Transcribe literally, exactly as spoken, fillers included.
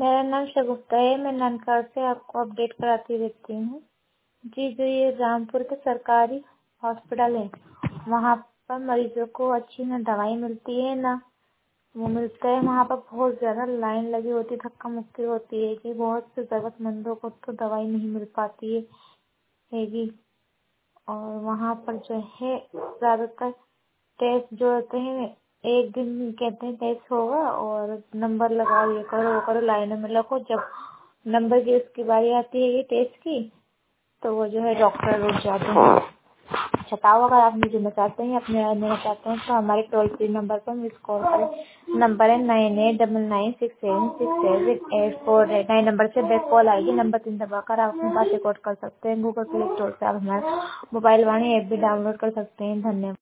मेरा नाम शगुफ्ता है। मैं ननकाना से आपको अपडेट कराती रहती हूँ। जी, जो ये रामपुर के सरकारी हॉस्पिटल है, वहाँ पर मरीजों को अच्छी ना दवाई मिलती है ना वो मिलता है। वहाँ पर बहुत ज़्यादा लाइन लगी होती है, धक्का मुक्की होती है कि बहुत से ज़रूरतमंदों को तो दवाई नहीं मिल पाती है हैगी। और वहाँ पर जो है ज़्यादातर टेस्ट जो होते हैं, एक दिन कहते हैं टेस्ट होगा और नंबर लगाओ, ये करो वो करो, लाइनों में लगो। जब नंबर की उसकी बारी आती है ये टेस्ट की, तो वो जो है डॉक्टर रुक जाते हैं। बताओ, अगर आप मुझे चाहते हैं अपने राय लेना चाहते हैं तो हमारे टोल फ्री नंबर पर मिस कॉल करें। नंबर है nine eight double nine six seven six seven eight four eight. Nine number से बैक कॉल आएगी। नंबर तीन दबाकर आप अपनी बात रिकॉर्ड कर सकते हैं। गूगल प्ले स्टोर से आप हमारा मोबाइल वाणी ऐप भी डाउनलोड कर सकते हैं। धन्यवाद।